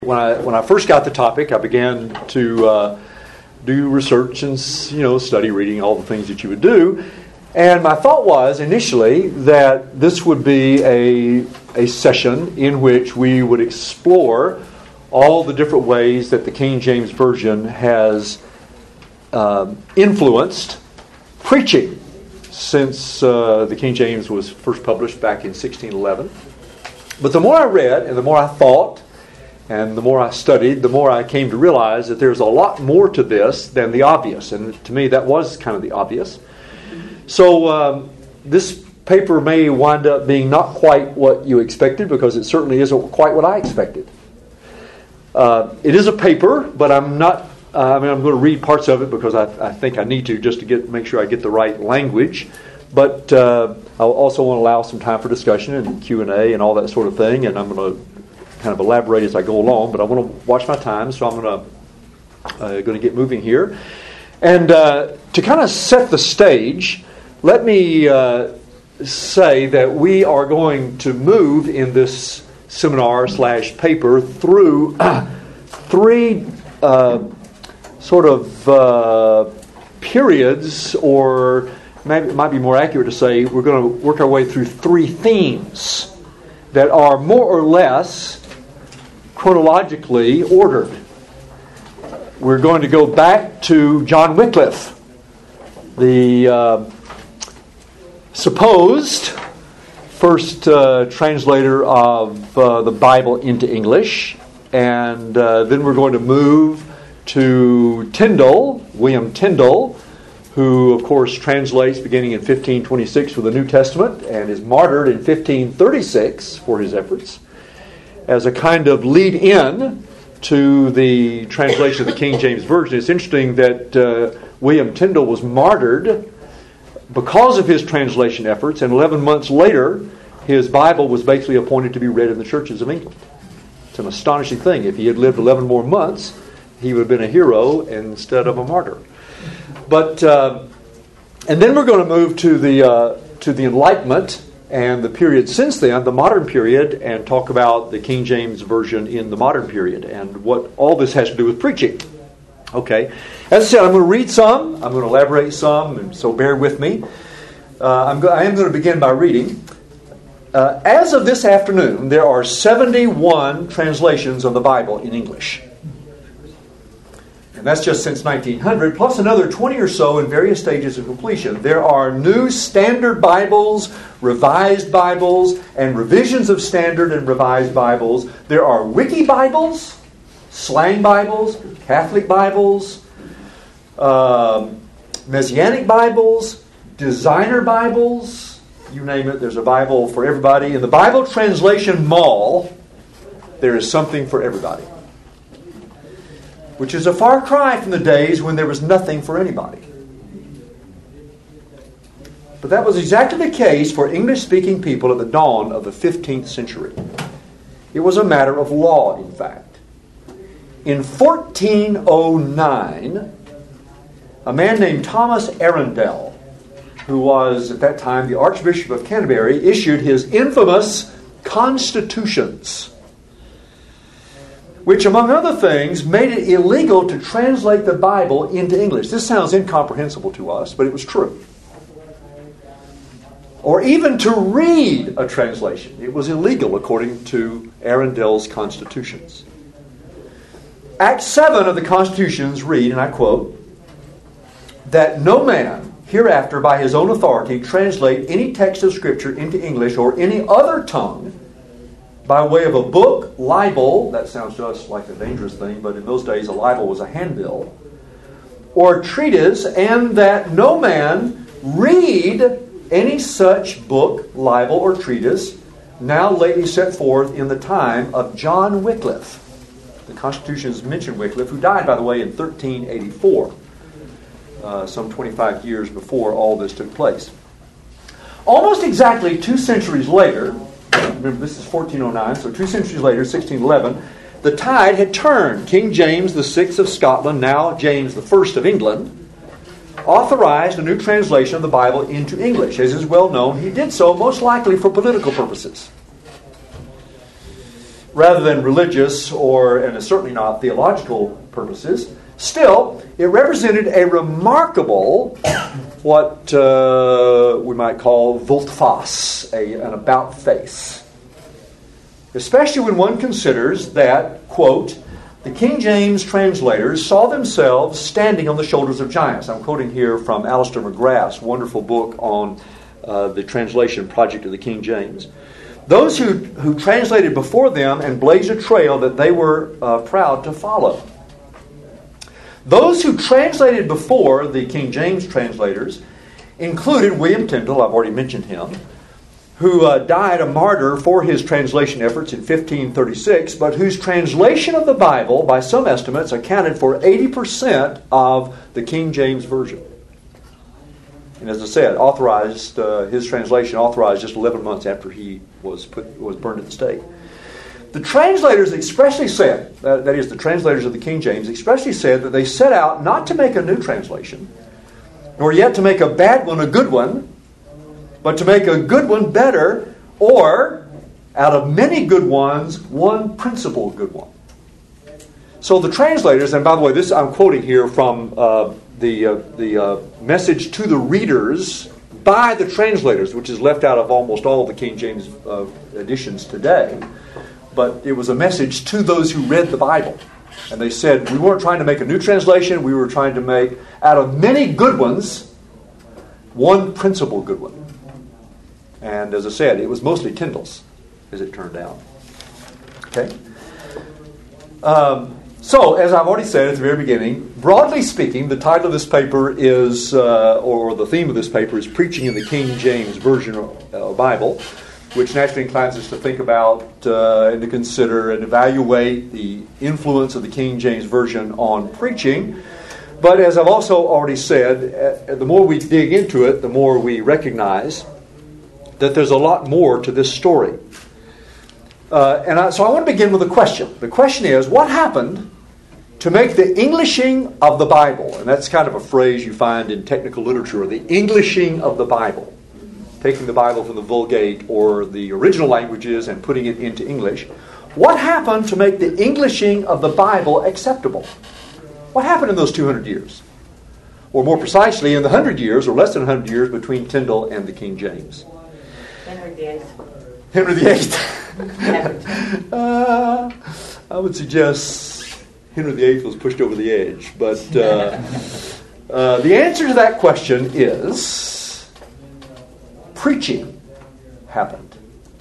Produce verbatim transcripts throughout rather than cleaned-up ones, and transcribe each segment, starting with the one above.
When I when I first got the topic, I began to uh, do research and you know study, reading, all the things that you would do. And my thought was initially that this would be a a session in which we would explore all the different ways that the King James Version has um, influenced preaching since uh, the King James was first published back in sixteen eleven. But the more I read and the more I thought, and the more I studied, the more I came to realize that there's a lot more to this than the obvious. And to me, that was kind of the obvious. So um, this paper may wind up being not quite what you expected, because it certainly isn't quite what I expected. Uh, it is a paper, but I'm not. Uh, I mean, I'm going to read parts of it because I, I think I need to, just to get make sure I get the right language. But uh, I also want to allow some time for discussion and Q and A and all that sort of thing. And I'm going to kind of elaborate as I go along, but I want to watch my time, so I'm going to uh, going to get moving here. And uh, to kind of set the stage, let me uh, say that we are going to move in this seminar slash paper through uh, three uh, sort of uh, periods, or maybe it might be more accurate to say we're going to work our way through three themes that are more or less chronologically ordered. We're going to go back to John Wycliffe, the uh, supposed first uh, translator of uh, the Bible into English, and uh, then we're going to move to Tyndale, William Tyndale, who of course translates beginning in fifteen twenty-six for the New Testament and is martyred in fifteen thirty-six for his efforts, as a kind of lead-in to the translation of the King James Version. It's interesting that uh, William Tyndale was martyred because of his translation efforts, and eleven months later, his Bible was basically appointed to be read in the churches of England. It's an astonishing thing. If he had lived eleven more months, he would have been a hero instead of a martyr. But uh, and then we're going to move to the uh, to the Enlightenment and the period since then, the modern period, and talk about the King James Version in the modern period and what all this has to do with preaching. Okay. As I said, I'm going to read some, I'm going to elaborate some, and so bear with me. Uh, I'm go- I am going to begin by reading. Uh, as of this afternoon, there are seventy-one translations of the Bible in English. And that's just since nineteen hundred, plus another twenty or so in various stages of completion. There are new standard Bibles, revised Bibles, and revisions of standard and revised Bibles. There are wiki Bibles, slang Bibles, Catholic Bibles, um, Messianic Bibles, designer Bibles, you name it, there's a Bible for everybody. In the Bible Translation Mall, there is something for everybody, which is a far cry from the days when there was nothing for anybody. But that was exactly the case for English-speaking people at the dawn of the fifteenth century. It was a matter of law, in fact. In fourteen oh nine, a man named Thomas Arundel, who was at that time the Archbishop of Canterbury, issued his infamous Constitutions, which, among other things, made it illegal to translate the Bible into English. This sounds incomprehensible to us, but it was true. Or even to read a translation. It was illegal according to Arundel's Constitutions. Act seven of the Constitutions read, and I quote, that no man hereafter by his own authority translate any text of Scripture into English or any other tongue by way of a book, libel, that sounds to us like a dangerous thing, but in those days a libel was a handbill, or treatise, and that no man read any such book, libel, or treatise now lately set forth in the time of John Wycliffe. The Constitutions mention Wycliffe, who died, by the way, in thirteen eighty-four, uh, some twenty-five years before all this took place. Almost exactly two centuries later, remember, this is fourteen oh nine, so two centuries later, sixteen eleven, the tide had turned. King James the Sixth of Scotland, now James the First of England, authorized a new translation of the Bible into English. As is well known, he did so most likely for political purposes. rather than religious or, and it's certainly not theological purposes, still, it represented a remarkable, what uh, we might call volte-face, a, an about-face. Especially when one considers that, quote, the King James translators saw themselves standing on the shoulders of giants. I'm quoting here from Alistair McGrath's wonderful book on uh, the translation project of the King James. Those who, who translated before them and blazed a trail that they were uh, proud to follow. Those who translated before the King James translators included William Tyndale, I've already mentioned him, who uh, died a martyr for his translation efforts in fifteen thirty-six, but whose translation of the Bible, by some estimates, accounted for eighty percent of the King James Version. And as I said, authorized uh, his translation authorized just eleven months after he was put was burned at the stake. The translators expressly said, that, that is, the translators of the King James expressly said that they set out not to make a new translation, nor yet to make a bad one a good one, but to make a good one better, or, out of many good ones, one principal good one. So the translators, and by the way, this I'm quoting here from uh, the, uh, the uh, message to the readers by the translators, which is left out of almost all of the King James uh, editions today. But it was a message to those who read the Bible. And they said, we weren't trying to make a new translation. We were trying to make, out of many good ones, one principal good one. And as I said, it was mostly Tyndale's, as it turned out. Okay? Um, so, as I've already said at the very beginning, broadly speaking, the title of this paper is, uh, or the theme of this paper is Preaching in the King James Version of uh, Bible, which naturally inclines us to think about uh, and to consider and evaluate the influence of the King James Version on preaching. But as I've also already said, uh, the more we dig into it, the more we recognize that there's a lot more to this story. Uh, and I, so I want to begin with a question. The question is, what happened to make the Englishing of the Bible, and that's kind of a phrase you find in technical literature, the Englishing of the Bible, taking the Bible from the Vulgate or the original languages and putting it into English. What happened to make the Englishing of the Bible acceptable? What happened in those two hundred years? Or more precisely, in the one hundred years, or less than one hundred years, between Tyndale and the King James? Henry the Eighth. Henry the Eighth. uh, I would suggest Henry the Eighth was pushed over the edge. But uh, uh, the answer to that question is preaching happened.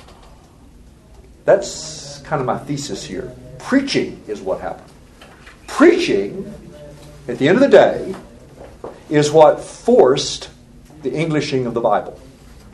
That's kind of my thesis here. Preaching is what happened. Preaching, at the end of the day, is what forced the Englishing of the Bible.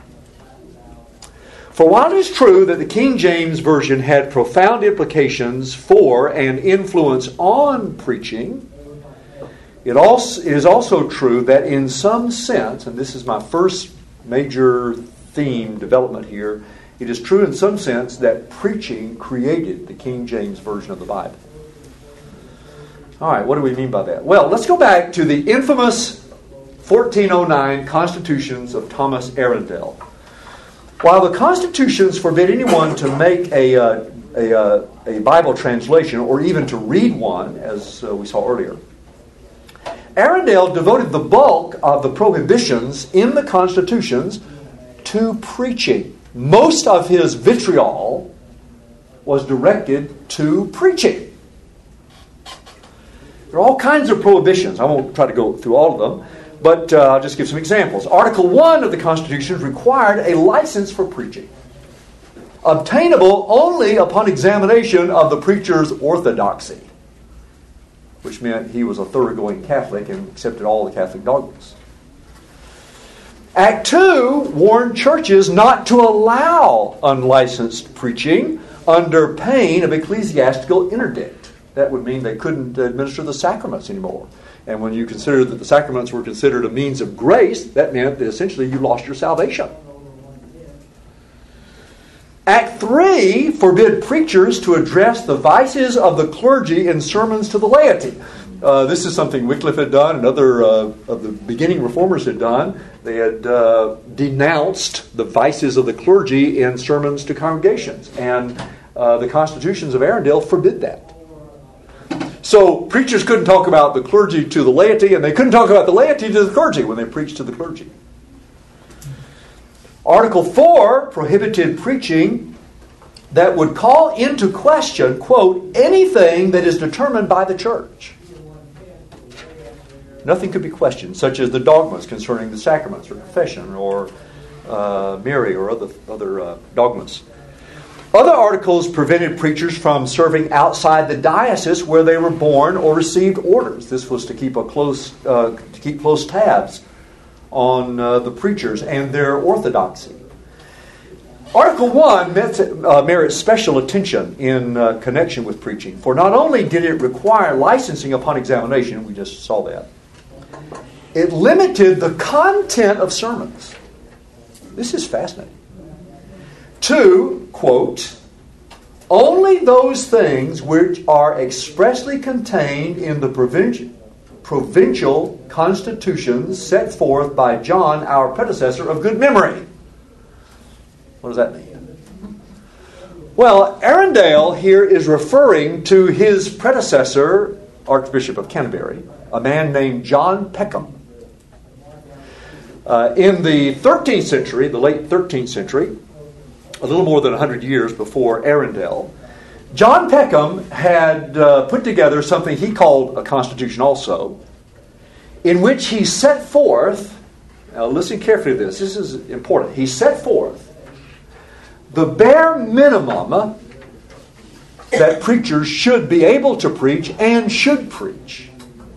For while it is true that the King James Version had profound implications for and influence on preaching, it, also, it is also true that in some sense, and this is my first major theme development here, it is true in some sense that preaching created the King James Version of the Bible. All right, what do we mean by that? Well, let's go back to the infamous fourteen oh nine Constitutions of Thomas Arundel. While the Constitutions forbid anyone to make a, uh, a, uh, a Bible translation or even to read one, as uh, we saw earlier, Arundel devoted the bulk of the prohibitions in the Constitutions to preaching. Most of his vitriol was directed to preaching. There are all kinds of prohibitions. I won't try to go through all of them, but uh, I'll just give some examples. Article one of the Constitution required a license for preaching, obtainable only upon examination of the preacher's orthodoxy, which meant he was a thoroughgoing Catholic and accepted all the Catholic dogmas. Act two warned churches not to allow unlicensed preaching under pain of ecclesiastical interdict. That would mean they couldn't administer the sacraments anymore. And when you consider that the sacraments were considered a means of grace, that meant that essentially you lost your salvation. Act three forbid preachers to address the vices of the clergy in sermons to the laity. Uh, this is something Wycliffe had done and other uh, of the beginning reformers had done. They had uh, denounced the vices of the clergy in sermons to congregations. And uh, the constitutions of Arundel forbid that. So preachers couldn't talk about the clergy to the laity, and they couldn't talk about the laity to the clergy when they preached to the clergy. Article four prohibited preaching that would call into question, quote, anything that is determined by the church. Nothing could be questioned, such as the dogmas concerning the sacraments or confession or uh, Mary or other, other uh, dogmas. Other articles prevented preachers from serving outside the diocese where they were born or received orders. This was to keep a close uh, to keep close tabs on uh, the preachers and their orthodoxy. Article one met, uh, merits special attention in uh, connection with preaching, for not only did it require licensing upon examination, we just saw that, it limited the content of sermons. This is fascinating. To, quote, only those things which are expressly contained in the provincial provincial constitutions set forth by John, our predecessor, of good memory. What does that mean? Well, Arundel here is referring to his predecessor, Archbishop of Canterbury, a man named John Peckham. Uh, in the thirteenth century, the late thirteenth century, a little more than one hundred years before Arundel, John Peckham had uh, put together something he called a constitution also, in which he set forth, now listen carefully to this, this is important, he set forth the bare minimum that preachers should be able to preach and should preach.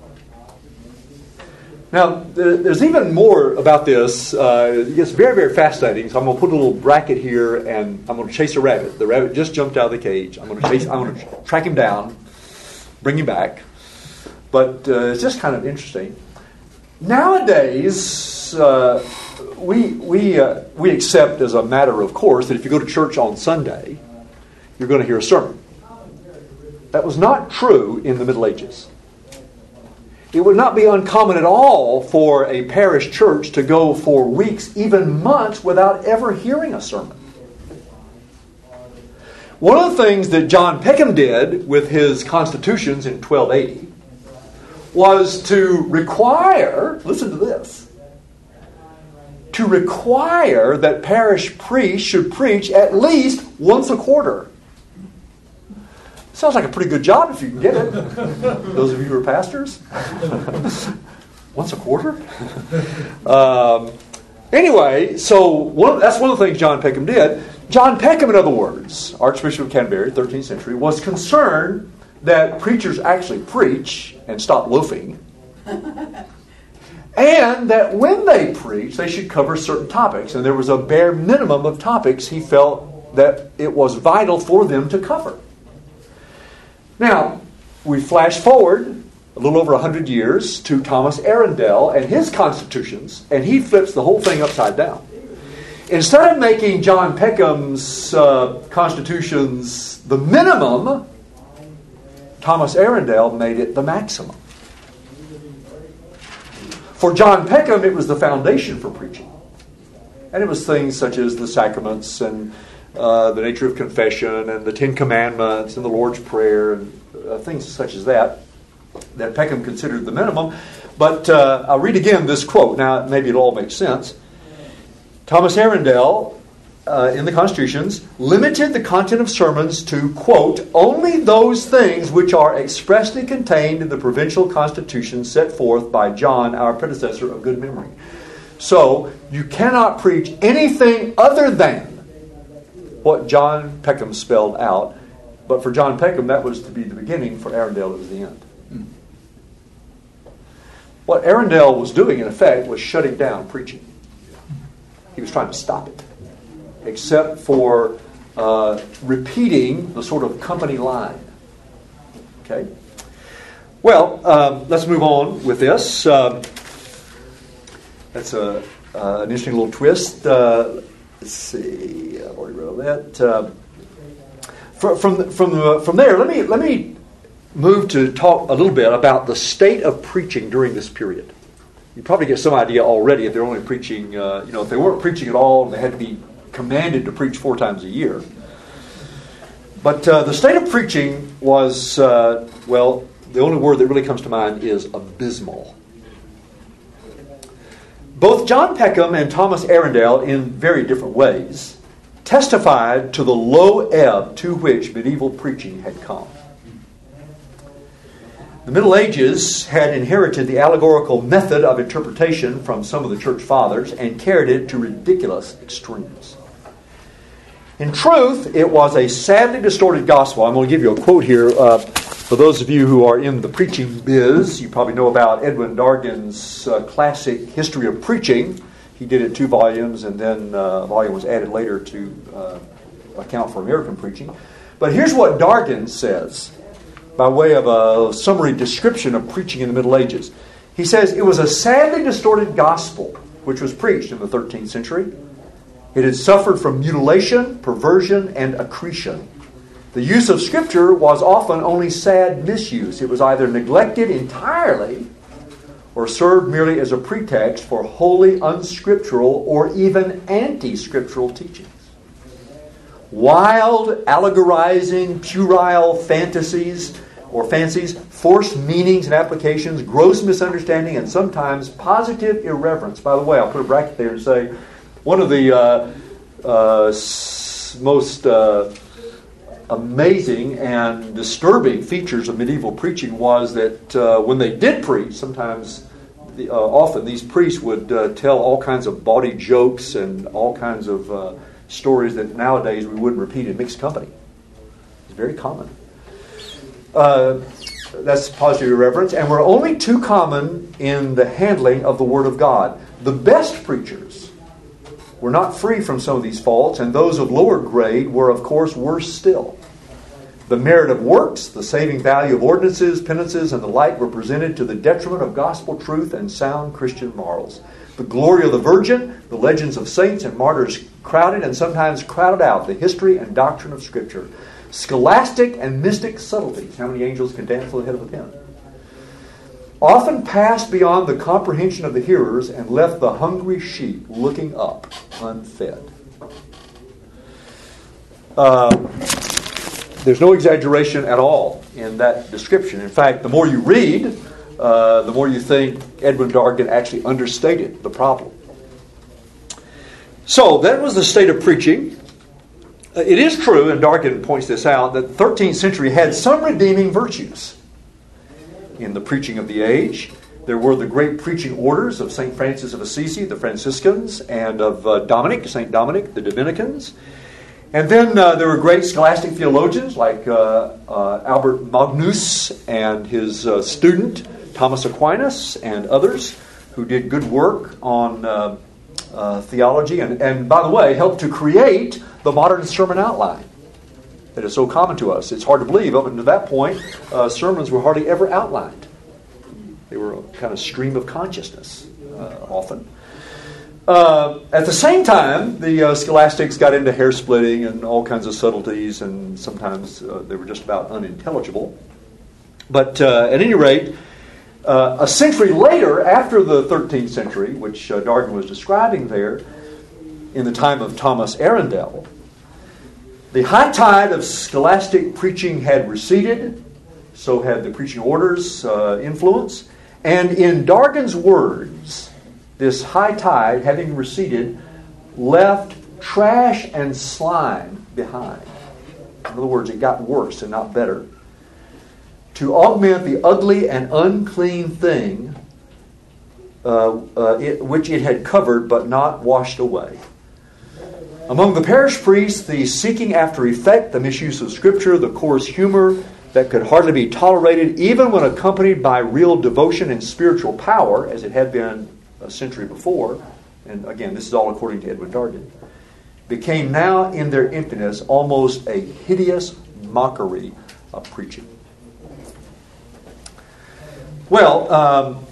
Now, there's even more about this. Uh, it gets very, very fascinating. So I'm going to put a little bracket here, and I'm going to chase a rabbit. The rabbit just jumped out of the cage. I'm going to chase. I'm going to track him down, bring him back. But uh, it's just kind of interesting. Nowadays, uh, we we uh, we accept as a matter of course that if you go to church on Sunday, you're going to hear a sermon. That was not true in the Middle Ages. It would not be uncommon at all for a parish church to go for weeks, even months, without ever hearing a sermon. One of the things that John Peckham did with his constitutions in twelve eighty was to require, listen to this, to require that parish priests should preach at least once a quarter. Sounds like a pretty good job if you can get it. Those of you who are pastors. Once a quarter? um, anyway, so one, that's one of the things John Peckham did. John Peckham, in other words, Archbishop of Canterbury, thirteenth century, was concerned that preachers actually preach and stop loafing. And that when they preach, they should cover certain topics. And there was a bare minimum of topics he felt that it was vital for them to cover. Now, we flash forward a little over one hundred years to Thomas Arundel and his constitutions, and he flips the whole thing upside down. Instead of making John Peckham's uh, constitutions the minimum, Thomas Arundel made it the maximum. For John Peckham, it was the foundation for preaching. And it was things such as the sacraments and Uh, the nature of confession and the Ten Commandments and the Lord's Prayer and uh, things such as that that Peckham considered the minimum. But uh, I'll read again this quote. Now, maybe it'll all make sense. Thomas Arundel, uh, in the Constitutions, limited the content of sermons to, quote, only those things which are expressly contained in the provincial constitutions set forth by John, our predecessor of good memory. So, you cannot preach anything other than what John Peckham spelled out. But for John Peckham, that was to be the beginning. For Arundel, it was the end. Mm. What Arundel was doing, in effect, was shutting down preaching. He was trying to stop it. Except for uh, repeating the sort of company line. Okay? Well, um, let's move on with this. Um, that's a, uh, an interesting little twist. Uh, Let's see. I've already wrote that. Uh, from from from, the, from there, let me let me move to talk a little bit about the state of preaching during this period. You probably get some idea already if they're only preaching. Uh, you know, if they weren't preaching at all and they had to be commanded to preach four times a year. But uh, the state of preaching was, uh, well, the only word that really comes to mind is abysmal. Both John Peckham and Thomas Arundel, in very different ways, testified to the low ebb to which medieval preaching had come. The Middle Ages had inherited the allegorical method of interpretation from some of the church fathers and carried it to ridiculous extremes. In truth, it was a sadly distorted gospel. I'm going to give you a quote here. Uh, for those of you who are in the preaching biz, you probably know about Edwin Dargan's uh, classic History of Preaching. He did it in two volumes, and then uh, a volume was added later to uh, account for American preaching. But here's what Dargan says, by way of a summary description of preaching in the Middle Ages. He says, it was a sadly distorted gospel which was preached in the thirteenth century. It had suffered from mutilation, perversion, and accretion. The use of Scripture was often only sad misuse. It was either neglected entirely or served merely as a pretext for wholly unscriptural or even anti-scriptural teachings. Wild, allegorizing, puerile fantasies or fancies, forced meanings and applications, gross misunderstanding, and sometimes positive irreverence. By the way, I'll put a bracket there and say, one of the uh, uh, s- most uh, amazing and disturbing features of medieval preaching was that uh, when they did preach, sometimes, the, uh, often these priests would uh, tell all kinds of bawdy jokes and all kinds of uh, stories that nowadays we wouldn't repeat in mixed company. It's very common. Uh, that's positive irreverence, and were only too common in the handling of the Word of God. The best preachers were not free from some of these faults, and those of lower grade were, of course, worse still. The merit of works, the saving value of ordinances, penances, and the like were presented to the detriment of gospel truth and sound Christian morals. The glory of the Virgin, the legends of saints and martyrs crowded and sometimes crowded out the history and doctrine of Scripture. Scholastic and mystic subtleties, how many angels can dance on the head of a pin, often passed beyond the comprehension of the hearers and left the hungry sheep looking up, unfed. Uh, there's no exaggeration at all in that description. In fact, the more you read, uh, the more you think Edwin Dargan actually understated the problem. So, that was the state of preaching. Uh, it is true, and Dargan points this out, that the thirteenth century had some redeeming virtues in the preaching of the age. There were the great preaching orders of Saint Francis of Assisi, the Franciscans, and of uh, Dominic, Saint Dominic, the Dominicans. And then uh, there were great scholastic theologians like uh, uh, Albert Magnus and his uh, student, Thomas Aquinas, and others who did good work on uh, uh, theology and, and, by the way, helped to create the modern sermon outline that is so common to us. It's hard to believe. Up until that point, uh, sermons were hardly ever outlined. They were a kind of stream of consciousness, uh, often. Uh, at the same time, the uh, scholastics got into hair splitting and all kinds of subtleties, and sometimes uh, they were just about unintelligible. But uh, at any rate, uh, a century later, after the thirteenth century, which uh, Dargan was describing there, in the time of Thomas Arundel, the high tide of scholastic preaching had receded, so had the preaching orders' uh, influence, and in Dargan's words, this high tide, having receded, left trash and slime behind. In other words, it got worse and not better. To augment the ugly and unclean thing uh, uh, it, which it had covered but not washed away. Among the parish priests, the seeking after effect, the misuse of Scripture, the coarse humor that could hardly be tolerated, even when accompanied by real devotion and spiritual power, as it had been a century before, and again, this is all according to Edwin Dargan, became now in their emptiness almost a hideous mockery of preaching. Well, um,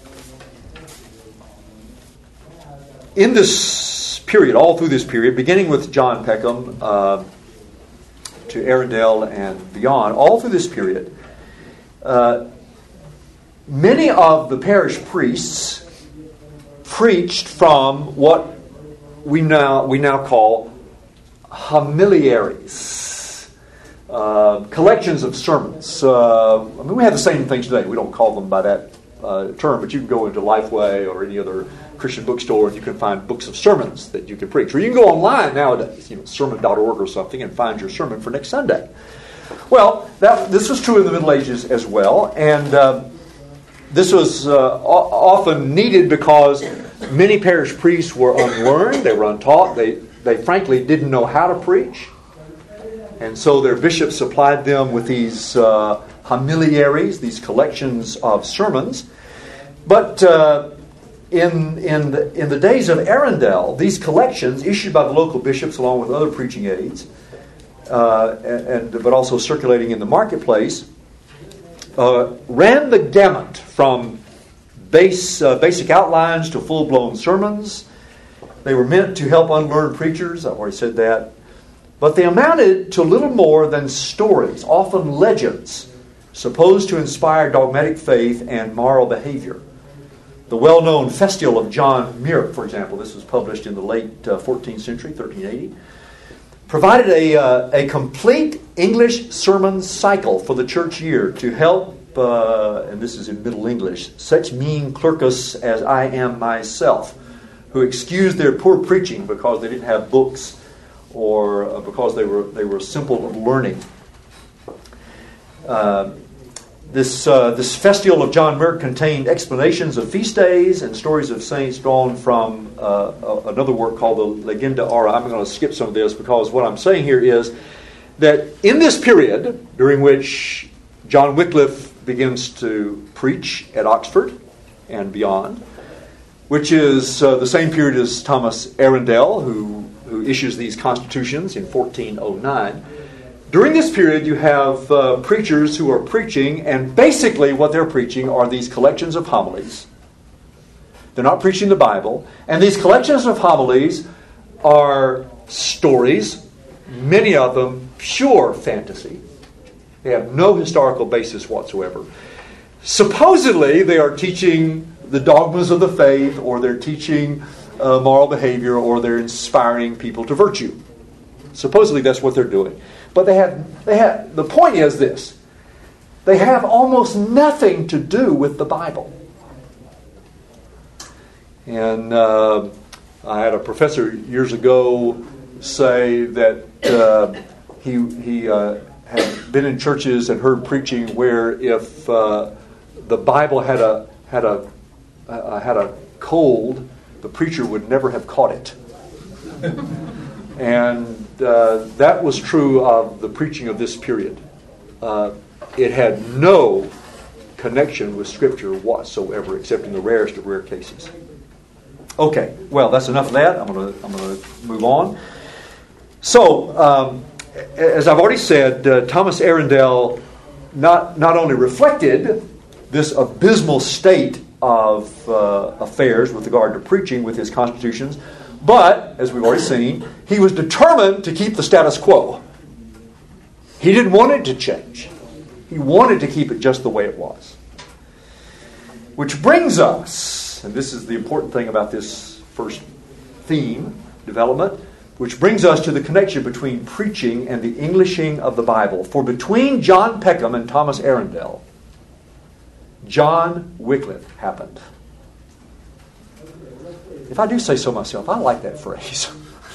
in this period, all through this period, beginning with John Peckham uh, to Arundel and beyond, all through this period, uh, many of the parish priests preached from what we now we now call homiliaries. uh, collections of sermons. Uh, I mean, we have the same things today. We don't call them by that uh, term, but you can go into Lifeway or any other Christian bookstore and you can find books of sermons that you can preach. Or you can go online nowadays, you know, sermon dot org or something, and find your sermon for next Sunday. Well, that, this was true in the Middle Ages as well, and uh, this was uh, o- often needed because many parish priests were unlearned, they were untaught, they, they frankly didn't know how to preach, and so their bishops supplied them with these uh, homiliaries, these collections of sermons. But uh, in in the, in the days of Arundel, these collections, issued by the local bishops along with other preaching aids, uh, and, and but also circulating in the marketplace, uh, ran the gamut from base uh, basic outlines to full-blown sermons. They were meant to help unlearned preachers. I've already said that. But they amounted to little more than stories, often legends, supposed to inspire dogmatic faith and moral behavior. The well-known Festival of John Muir, for example, this was published in the late uh, fourteenth century, thirteen eighty, provided a, uh, a complete English sermon cycle for the church year to help, uh, and this is in Middle English, such mean clerks as I am myself, who excused their poor preaching because they didn't have books or uh, because they were they were simple of learning. Uh, This uh, this Festival of John Muir contained explanations of feast days and stories of saints drawn from uh, another work called the Legenda Aura. I'm going to skip some of this because what I'm saying here is that in this period during which John Wycliffe begins to preach at Oxford and beyond, which is uh, the same period as Thomas Arundel, who, who issues these constitutions in fourteen oh nine, during this period, you have uh, preachers who are preaching, and basically what they're preaching are these collections of homilies. They're not preaching the Bible. And these collections of homilies are stories, many of them pure fantasy. They have no historical basis whatsoever. Supposedly, they are teaching the dogmas of the faith, or they're teaching uh, moral behavior, or they're inspiring people to virtue. Supposedly, that's what they're doing. But they have, they have, the point is this. They have almost nothing to do with the Bible. And uh, I had a professor years ago say that uh, he, he uh, had been in churches and heard preaching where if uh, the Bible had a, had, a, uh, had a cold, the preacher would never have caught it. And uh, that was true of the preaching of this period. Uh, it had no connection with Scripture whatsoever, except in the rarest of rare cases. Okay, well, that's enough of that. I'm going to I'm going to move on. So, um, as I've already said, uh, Thomas Arundel not not only reflected this abysmal state of uh, affairs with regard to preaching with his constitutions, but, as we've already seen, he was determined to keep the status quo. He didn't want it to change. He wanted to keep it just the way it was. Which brings us, and this is the important thing about this first theme, development, which brings us to the connection between preaching and the Englishing of the Bible. For between John Peckham and Thomas Arundel, John Wycliffe happened. If I do say so myself, I like that phrase.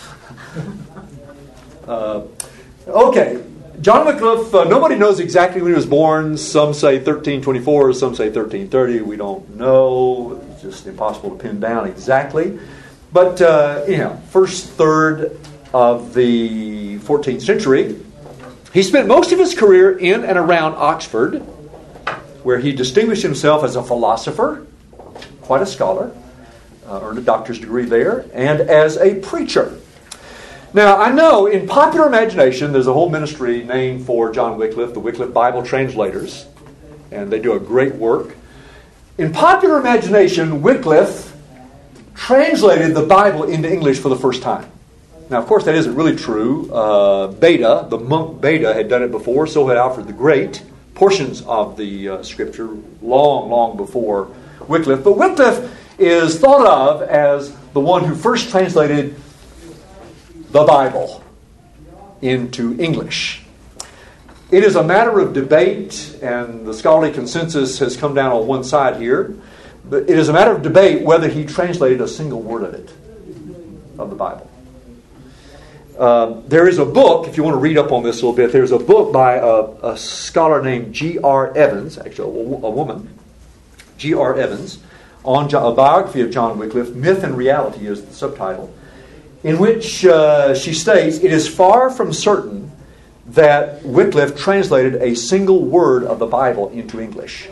uh, okay, John Wycliffe, uh, nobody knows exactly when he was born. Some say thirteen twenty-four, some say thirteen thirty. We don't know. It's just impossible to pin down exactly. But, uh, you know, first third of the fourteenth century, he spent most of his career in and around Oxford, where he distinguished himself as a philosopher, quite a scholar. Uh, earned a doctor's degree there, and as a preacher. Now, I know in popular imagination there's a whole ministry named for John Wycliffe, the Wycliffe Bible Translators, and they do a great work. In popular imagination, Wycliffe translated the Bible into English for the first time. Now, of course, that isn't really true. Uh, Beda, the monk Beda, had done it before, so had Alfred the Great, portions of the uh, Scripture long, long before Wycliffe. But Wycliffe is thought of as the one who first translated the Bible into English. It is a matter of debate, and the scholarly consensus has come down on one side here, but it is a matter of debate whether he translated a single word of it, of the Bible. Uh, there is a book, if you want to read up on this a little bit, there's a book by a, a scholar named G R Evans, actually a, a woman, G R Evans, on a biography of John Wycliffe, Myth and Reality is the subtitle, in which uh, she states, it is far from certain that Wycliffe translated a single word of the Bible into English.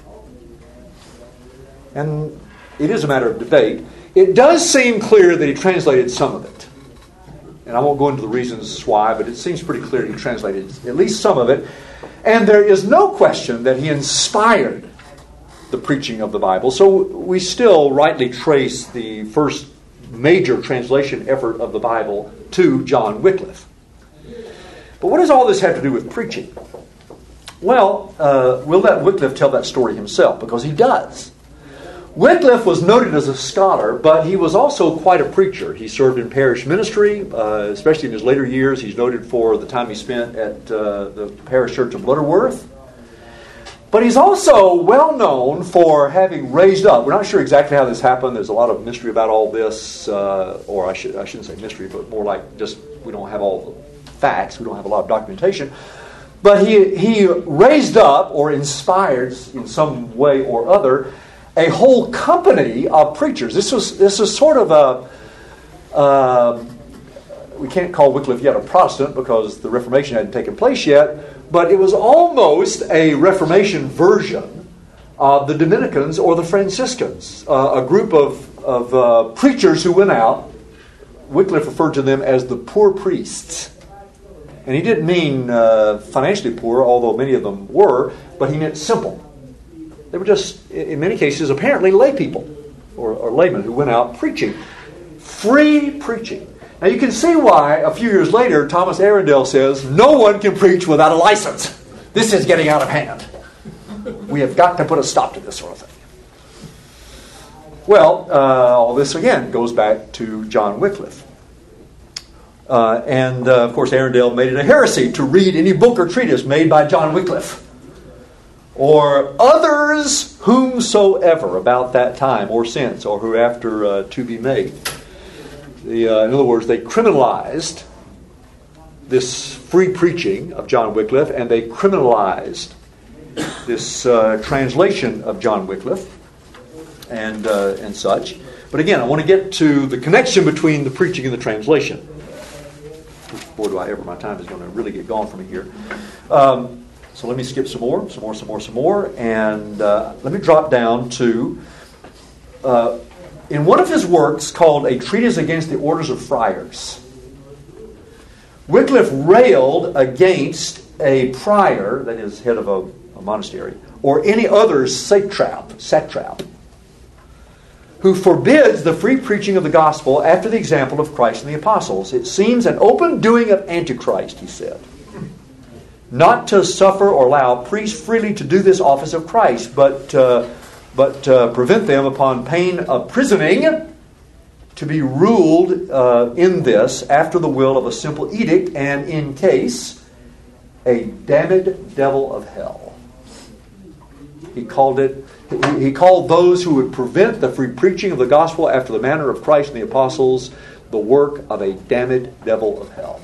And it is a matter of debate. It does seem clear that he translated some of it. And I won't go into the reasons why, but it seems pretty clear he translated at least some of it. And there is no question that he inspired the preaching of the Bible. So we still rightly trace the first major translation effort of the Bible to John Wycliffe. But what does all this have to do with preaching? Well, uh, we'll let Wycliffe tell that story himself, because he does. Wycliffe was noted as a scholar, but he was also quite a preacher. He served in parish ministry, uh, especially in his later years. He's noted for the time he spent at uh, the parish church of Lutterworth. But he's also well known for having raised up. We're not sure exactly how this happened. There's a lot of mystery about all this, uh, or I, should, I shouldn't say mystery, but more like just we don't have all the facts. We don't have a lot of documentation. But he, he raised up or inspired in some way or other a whole company of preachers. This was this was sort of a, uh, we can't call Wycliffe yet a Protestant because the Reformation hadn't taken place yet, but it was almost a Reformation version of the Dominicans or the Franciscans, uh, a group of, of uh, preachers who went out. Wycliffe referred to them as the poor priests. And he didn't mean uh, financially poor, although many of them were, but he meant simple. They were just, in many cases, apparently lay people or, or laymen who went out preaching. Free preaching. Now you can see why a few years later Thomas Arundel says, no one can preach without a license. This is getting out of hand. We have got to put a stop to this sort of thing. Well, uh, all this again goes back to John Wycliffe. Uh, and uh, of course Arundel made it a heresy to read any book or treatise made by John Wycliffe, or others whomsoever about that time or since or hereafter uh, to be made. The, uh, in other words, they criminalized this free preaching of John Wycliffe, and they criminalized this uh, translation of John Wycliffe and uh, and such. But again, I want to get to the connection between the preaching and the translation. Boy, do I ever, my time is going to really get gone from me here. Um, So let me skip some more, some more, some more, some more, and uh, let me drop down to, uh, in one of his works called A Treatise Against the Orders of Friars, Wycliffe railed against a prior, that is, head of a, a monastery, or any other satrap, satrap, who forbids the free preaching of the gospel after the example of Christ and the apostles. It seems an open doing of Antichrist, he said, not to suffer or allow priests freely to do this office of Christ, but uh, but uh, prevent them upon pain of prisoning to be ruled uh, in this after the will of a simple edict, and in case a damned devil of hell. He called it. He called those who would prevent the free preaching of the gospel after the manner of Christ and the apostles the work of a damned devil of hell.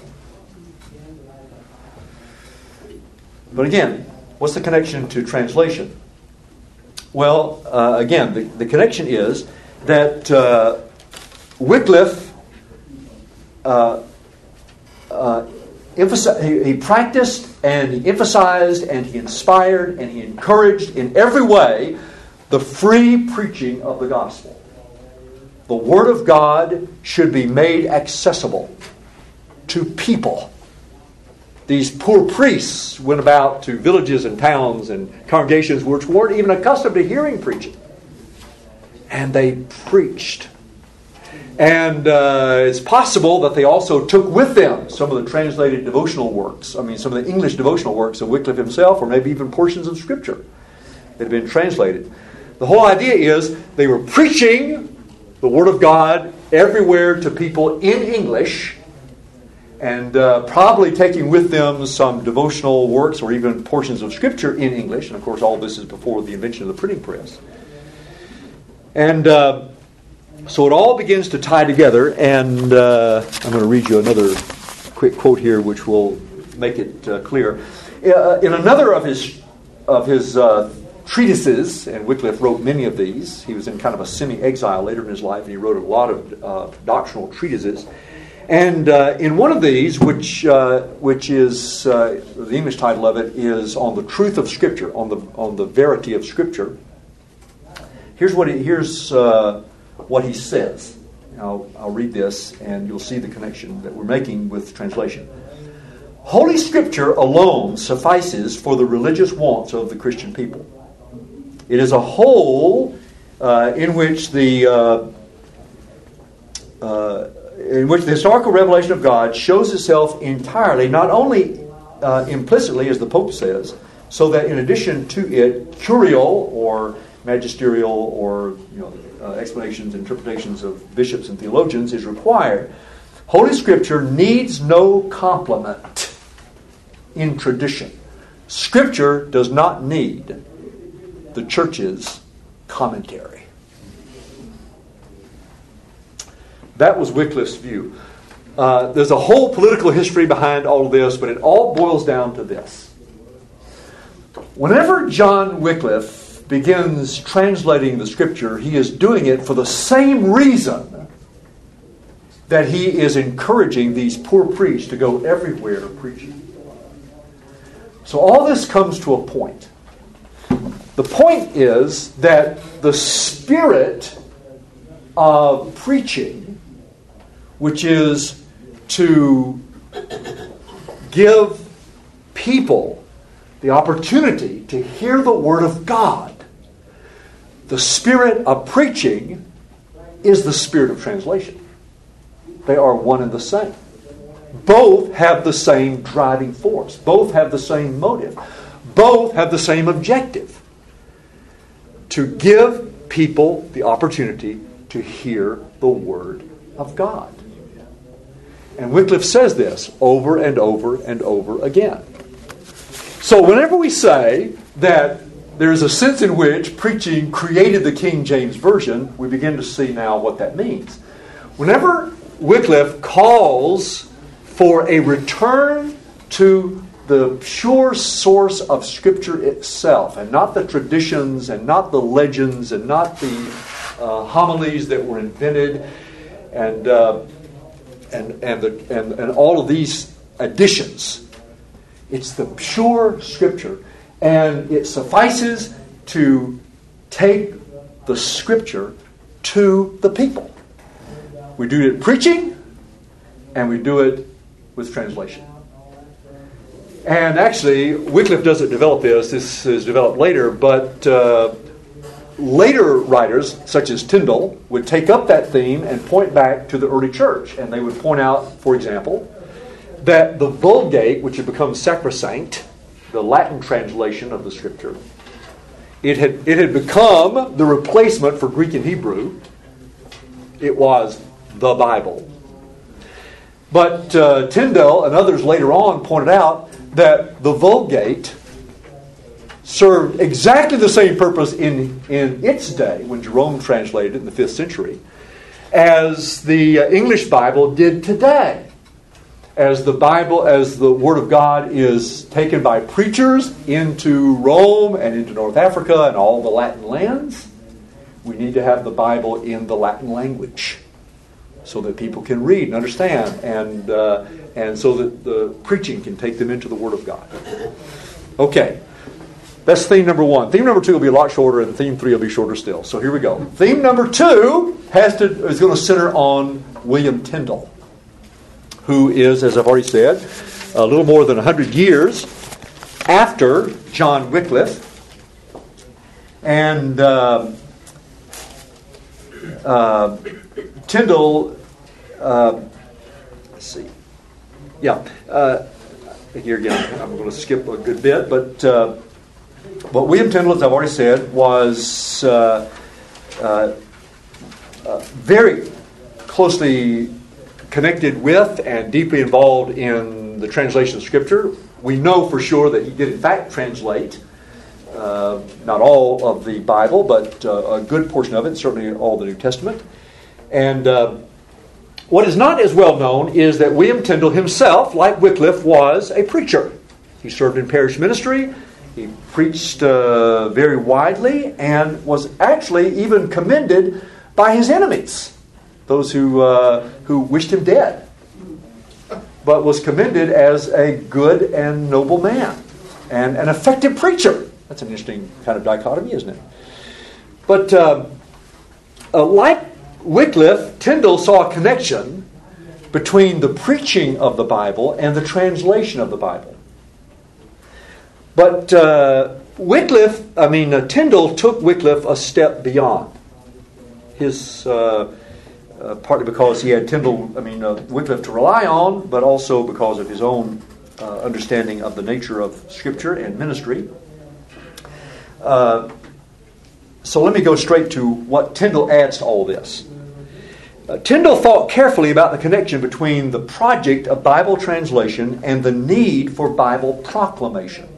But again, what's the connection to translation? Well, uh, again, the, the connection is that uh, Wycliffe uh, uh, emphasized, he, he practiced and he emphasized and he inspired and he encouraged in every way the free preaching of the gospel. The Word of God should be made accessible to people. These poor priests went about to villages and towns and congregations which weren't even accustomed to hearing preaching. And they preached. And uh, it's possible that they also took with them some of the translated devotional works. I mean, some of the English devotional works of Wycliffe himself, or maybe even portions of Scripture that had been translated. The whole idea is they were preaching the Word of God everywhere to people in English, and uh, probably taking with them some devotional works or even portions of Scripture in English. And of course, all this is before the invention of the printing press. And uh, so it all begins to tie together. And uh, I'm going to read you another quick quote here, which will make it uh, clear. Uh, in another of his of his uh, treatises, and Wycliffe wrote many of these. He was in kind of a semi-exile later in his life, and he wrote a lot of uh, doctrinal treatises. And uh, in one of these, which uh, which is uh, the English title of it is "On the Truth of Scripture," on the on the verity of Scripture. Here's what he, here's uh, what he says. I'll, I'll read this, and you'll see the connection that we're making with translation. Holy Scripture alone suffices for the religious wants of the Christian people. It is a whole uh, in which the uh, uh, in which the historical revelation of God shows itself entirely, not only uh, implicitly, as the Pope says, so that in addition to it, curial or magisterial or you know uh, explanations, interpretations of bishops and theologians is required. Holy Scripture needs no complement in tradition. Scripture does not need the church's commentary. That was Wycliffe's view. Uh, there's a whole political history behind all of this, but it all boils down to this. Whenever John Wycliffe begins translating the Scripture, he is doing it for the same reason that he is encouraging these poor priests to go everywhere preaching. So all this comes to a point. The point is that the spirit of preaching, which is to give people the opportunity to hear the Word of God, the spirit of preaching is the spirit of translation. They are one and the same. Both have the same driving force. Both have the same motive. Both have the same objective. To give people the opportunity to hear the Word of God. And Wycliffe says this over and over and over again. So whenever we say that there's a sense in which preaching created the King James Version, we begin to see now what that means. Whenever Wycliffe calls for a return to the pure source of Scripture itself, and not the traditions, and not the legends, and not the uh, homilies that were invented, and uh, and and, the, and and all of these additions. It's the pure Scripture, and it suffices to take the Scripture to the people. We do it preaching, and we do it with translation. And actually, Wycliffe doesn't develop this. This is developed later, but uh, later writers, such as Tyndale, would take up that theme and point back to the early church. And they would point out, for example, that the Vulgate, which had become sacrosanct, the Latin translation of the Scripture, it had, it had become the replacement for Greek and Hebrew. It was the Bible. But uh, Tyndale and others later on pointed out that the Vulgate served exactly the same purpose in, in its day, when Jerome translated it in the fifth century, as the uh, English Bible did today. As the Bible, as the Word of God is taken by preachers into Rome and into North Africa and all the Latin lands, we need to have the Bible in the Latin language, so that people can read and understand, and uh, and so that the preaching can take them into the Word of God. Okay, that's theme number one. Theme number two will be a lot shorter, and theme three will be shorter still. So here we go. Theme number two has to is going to center on William Tyndale, who is, as I've already said, a little more than one hundred years after John Wycliffe, and uh, uh, Tyndale. Uh, let's see. Yeah. Uh, here again, I'm going to skip a good bit, but uh, but William Tyndale, as I've already said, was uh, uh, uh, very closely connected with and deeply involved in the translation of Scripture. We know for sure that he did in fact translate uh, not all of the Bible, but uh, a good portion of it, certainly all the New Testament. And uh, what is not as well known is that William Tyndale himself, like Wycliffe, was a preacher. He served in parish ministry. He preached uh, very widely and was actually even commended by his enemies, those who uh, who wished him dead, but was commended as a good and noble man and an effective preacher. That's an interesting kind of dichotomy, isn't it? But uh, uh, like Wycliffe, Tyndale saw a connection between the preaching of the Bible and the translation of the Bible. But uh, Wycliffe, I mean, uh, Tyndale took Wycliffe a step beyond. His, uh, uh, partly because he had Tyndale, I mean, uh, Wycliffe to rely on, but also because of his own uh, understanding of the nature of Scripture and ministry. Uh, so let me go straight to what Tyndale adds to all this. Uh, Tyndale thought carefully about the connection between the project of Bible translation and the need for Bible proclamation.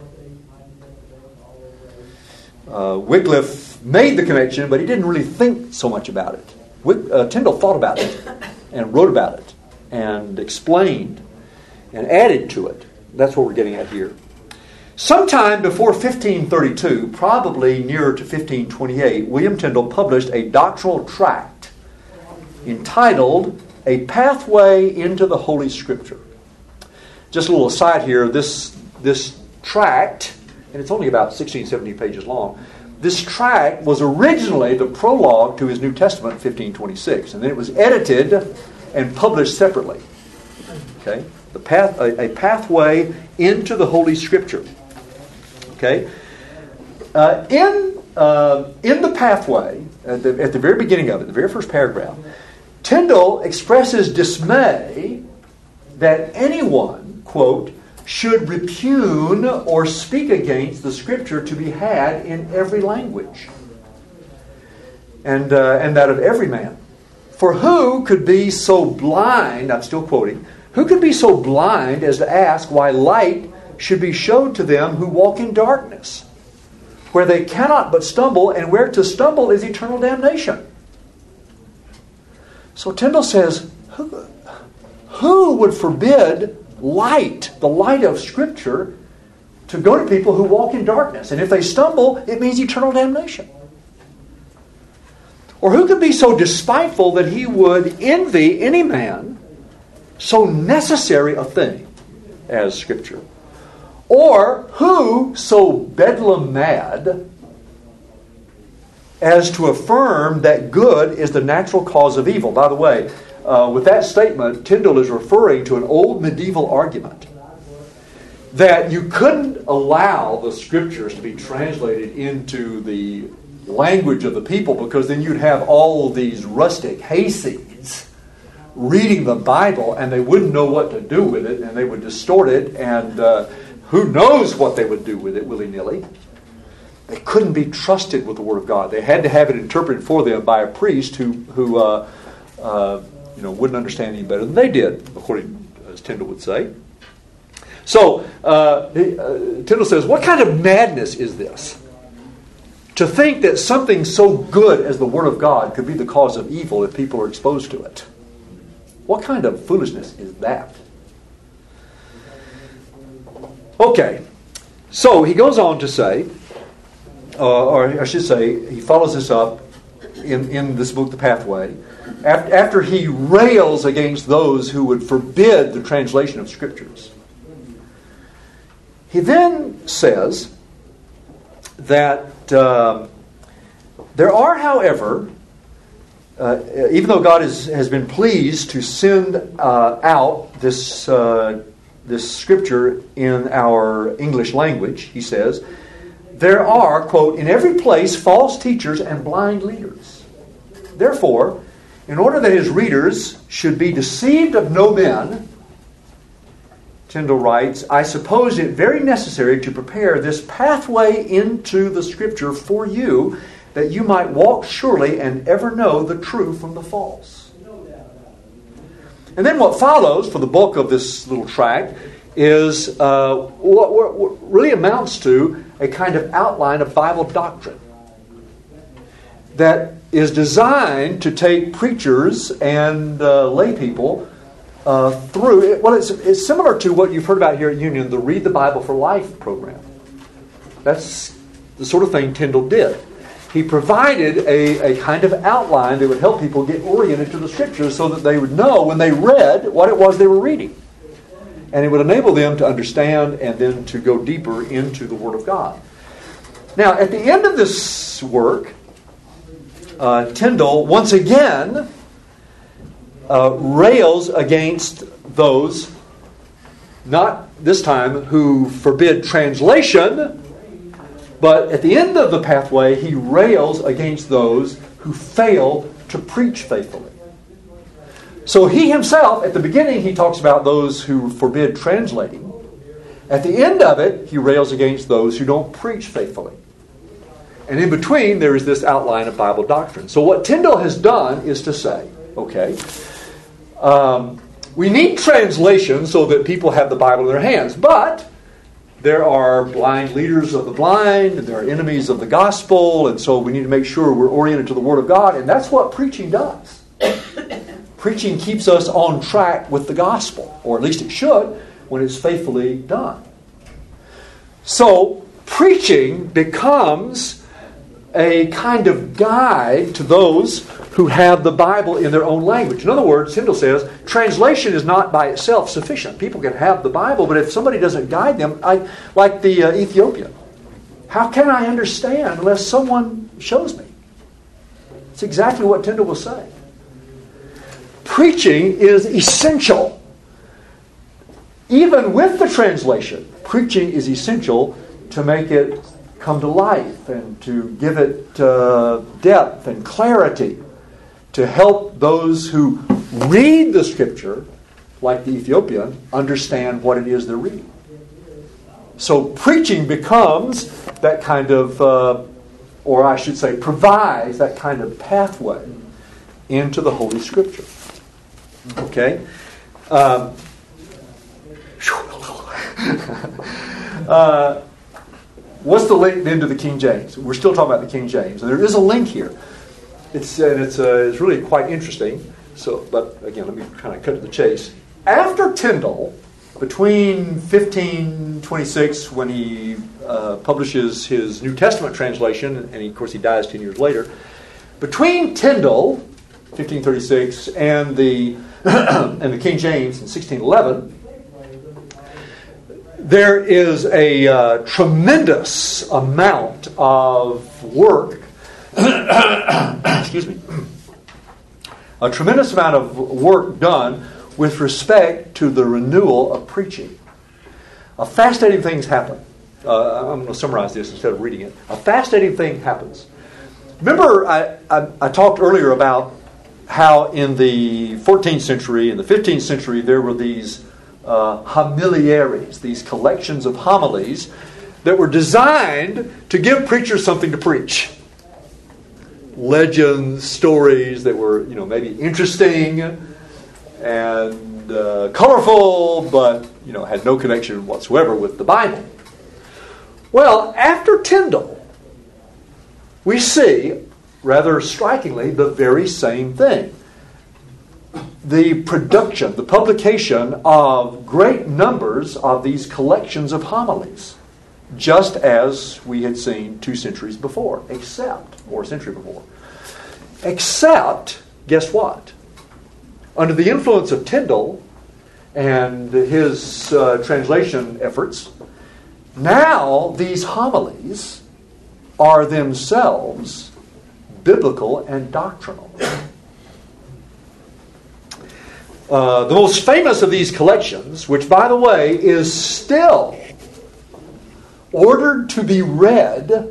Uh, Wycliffe made the connection, but he didn't really think so much about it. Wyc- uh, Tyndale thought about it and wrote about it and explained and added to it. That's what we're getting at here. Sometime before fifteen thirty-two, probably nearer to fifteen twenty-eight, William Tyndale published a doctrinal tract entitled A Pathway into the Holy Scripture. Just a little aside here, this, this tract, and it's only about sixteen, seventeen pages long, this tract was originally the prologue to his New Testament in fifteen twenty-six, and then it was edited and published separately. Okay? The path, a, a pathway into the Holy Scripture. Okay? Uh, in, uh, in the pathway, at the, at the very beginning of it, the very first paragraph, Tyndale expresses dismay that anyone, quote, should repugn or speak against the Scripture to be had in every language, and uh, and that of every man. For who could be so blind, I'm still quoting, who could be so blind as to ask why light should be showed to them who walk in darkness, where they cannot but stumble, and where to stumble is eternal damnation? So Tyndale says, who, who would forbid light, the light of Scripture, to go to people who walk in darkness? And if they stumble, it means eternal damnation. Or who could be so despiteful that he would envy any man so necessary a thing as Scripture? Or who so bedlam mad as to affirm that good is the natural cause of evil? By the way, Uh, with that statement, Tyndale is referring to an old medieval argument that you couldn't allow the Scriptures to be translated into the language of the people, because then you'd have all these rustic hayseeds reading the Bible and they wouldn't know what to do with it, and they would distort it, and uh, who knows what they would do with it willy-nilly. They couldn't be trusted with the Word of God. They had to have it interpreted for them by a priest who who uh, uh, you know, wouldn't understand any better than they did, according as Tyndale would say. So, uh, he, uh, Tyndale says, what kind of madness is this? To think that something so good as the Word of God could be the cause of evil if people are exposed to it. What kind of foolishness is that? Okay, so he goes on to say, uh, or I should say, he follows this up in, in this book, The Pathway, after he rails against those who would forbid the translation of Scriptures. He then says that uh, there are, however, uh, even though God is, has been pleased to send uh, out this, uh, this Scripture in our English language, he says, there are, quote, in every place false teachers and blind leaders. Therefore, in order that his readers should be deceived of no men, Tyndale writes, I suppose it very necessary to prepare this pathway into the Scripture for you, that you might walk surely and ever know the true from the false. And then what follows for the bulk of this little tract is uh, what, what, what really amounts to a kind of outline of Bible doctrine that is designed to take preachers and uh, lay people uh, through. It, well, it's, it's similar to what you've heard about here at Union, the Read the Bible for Life program. That's the sort of thing Tyndale did. He provided a, a kind of outline that would help people get oriented to the Scriptures so that they would know when they read what it was they were reading. And it would enable them to understand and then to go deeper into the Word of God. Now, at the end of this work, uh, Tyndale once again uh, rails against those, not this time, who forbid translation, but at the end of the pathway, he rails against those who fail to preach faithfully. So he himself, at the beginning, he talks about those who forbid translating. At the end of it, he rails against those who don't preach faithfully. And in between, there is this outline of Bible doctrine. So what Tyndale has done is to say, okay, um, we need translation so that people have the Bible in their hands, but there are blind leaders of the blind, and there are enemies of the gospel, and so we need to make sure we're oriented to the Word of God, and that's what preaching does. Preaching keeps us on track with the gospel, or at least it should, when it's faithfully done. So, preaching becomes a kind of guide to those who have the Bible in their own language. In other words, Tyndale says, translation is not by itself sufficient. People can have the Bible, but if somebody doesn't guide them, I, like the uh, Ethiopian, how can I understand unless someone shows me? It's exactly what Tyndale will say. Preaching is essential. Even with the translation, preaching is essential to make it come to life and to give it uh, depth and clarity, to help those who read the Scripture, like the Ethiopian, understand what it is they're reading. So preaching becomes that kind of, uh, or I should say, provides that kind of pathway into the Holy Scripture. Okay? Um, uh, what's the link then to the King James? We're still talking about the King James. And there is a link here. It's and it's uh, it's really quite interesting. So, but again, let me kind of cut to the chase. After Tyndale, between fifteen twenty-six, when he uh, publishes his New Testament translation, and he, of course he dies ten years later, between Tyndale, fifteen thirty-six, and the and the King James in sixteen eleven, there is a uh, tremendous amount of work. Excuse me. A tremendous amount of work done with respect to the renewal of preaching. A fascinating thing happens. Uh, I'm going to summarize this instead of reading it. A fascinating thing happens. Remember, I, I, I talked earlier about how in the fourteenth century and the fifteenth century there were these uh, homiliaries, these collections of homilies that were designed to give preachers something to preach. Legends, stories that were, you know, maybe interesting and uh, colorful, but, you know, had no connection whatsoever with the Bible. Well, after Tyndale, we see, rather strikingly, the very same thing. The production, the publication of great numbers of these collections of homilies, just as we had seen two centuries before, except, or a century before. Except, guess what? Under the influence of Tyndale and his uh, translation efforts, now these homilies are themselves biblical and doctrinal. Uh, the most famous of these collections, which, by the way, is still ordered to be read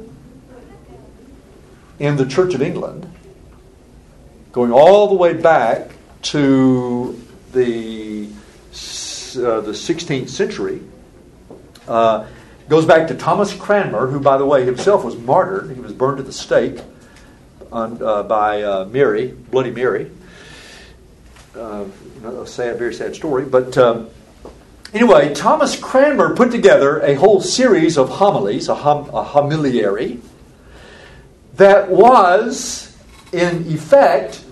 in the Church of England, going all the way back to the uh, the sixteenth century, uh, goes back to Thomas Cranmer, who, by the way, himself was martyred. He was burned at the stake on, uh, by uh, Mary, Bloody Mary. uh, a sad, very sad story. But um, anyway, Thomas Cranmer put together a whole series of homilies, a, hom- a homiliary, that was, in effect,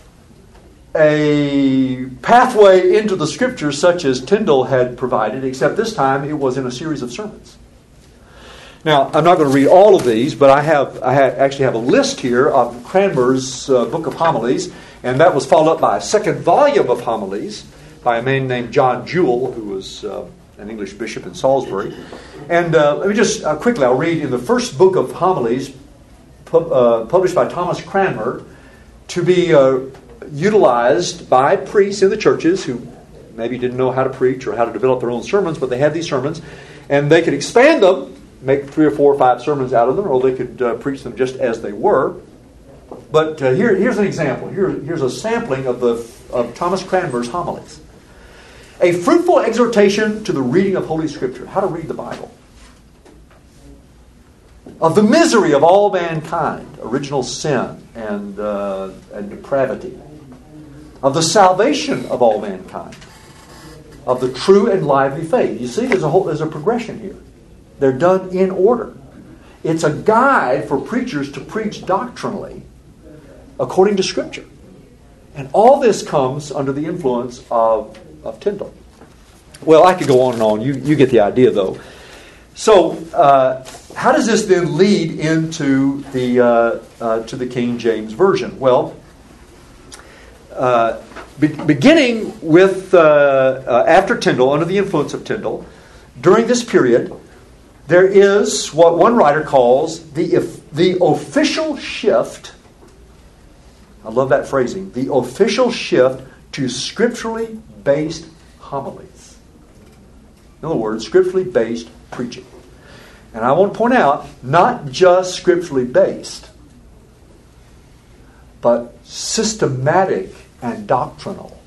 a pathway into the Scriptures such as Tyndale had provided, except this time it was in a series of sermons. Now, I'm not going to read all of these, but I have I ha- actually have a list here of Cranmer's uh, Book of Homilies, and that was followed up by a second volume of homilies by a man named John Jewell, who was uh, an English bishop in Salisbury. And uh, let me just uh, quickly, I'll read in the first book of homilies pu- uh, published by Thomas Cranmer, to be uh, utilized by priests in the churches who maybe didn't know how to preach or how to develop their own sermons, but they had these sermons, and they could expand them, make three or four or five sermons out of them, or they could uh, preach them just as they were. But uh, here, here's an example. Here, here's a sampling of the of Thomas Cranmer's homilies. A fruitful exhortation to the reading of Holy Scripture, how to read the Bible. Of the misery of all mankind, original sin and, uh, and depravity. Of the salvation of all mankind. Of the true and lively faith. You see, there's a whole, there's a progression here. They're done in order. It's a guide for preachers to preach doctrinally according to Scripture. And all this comes under the influence of, of Tyndale. Well, I could go on and on. You, you get the idea, though. So, uh, how does this then lead into the uh, uh, to the King James Version? Well, uh, be- beginning with uh, uh, after Tyndale, under the influence of Tyndale, during this period, there is what one writer calls the if, the official shift. I love that phrasing. The official shift to scripturally based homilies. In other words, scripturally based preaching. And I want to point out, not just scripturally based, but systematic and doctrinal.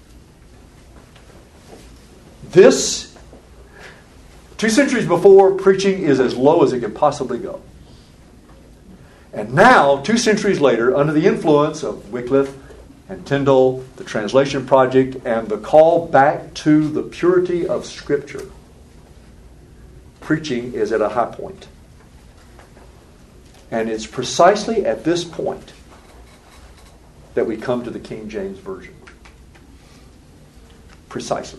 This, two centuries before, preaching is as low as it can possibly go. And now, two centuries later, under the influence of Wycliffe and Tyndale, the Translation Project, and the call back to the purity of Scripture, preaching is at a high point. And it's precisely at this point that we come to the King James Version. Precisely.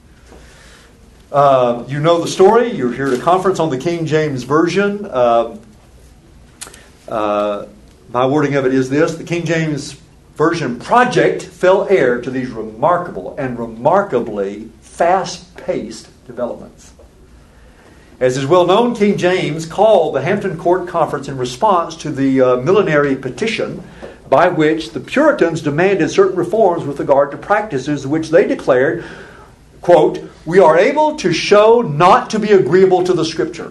Uh, you know the story. You're here at a conference on the King James Version. Uh, uh, my wording of it is this. The King James Version project fell heir to these remarkable and remarkably fast-paced developments. As is well known, King James called the Hampton Court Conference in response to the uh, millenary petition by which the Puritans demanded certain reforms with regard to practices which they declared, quote, "we are able to show not to be agreeable to the Scripture."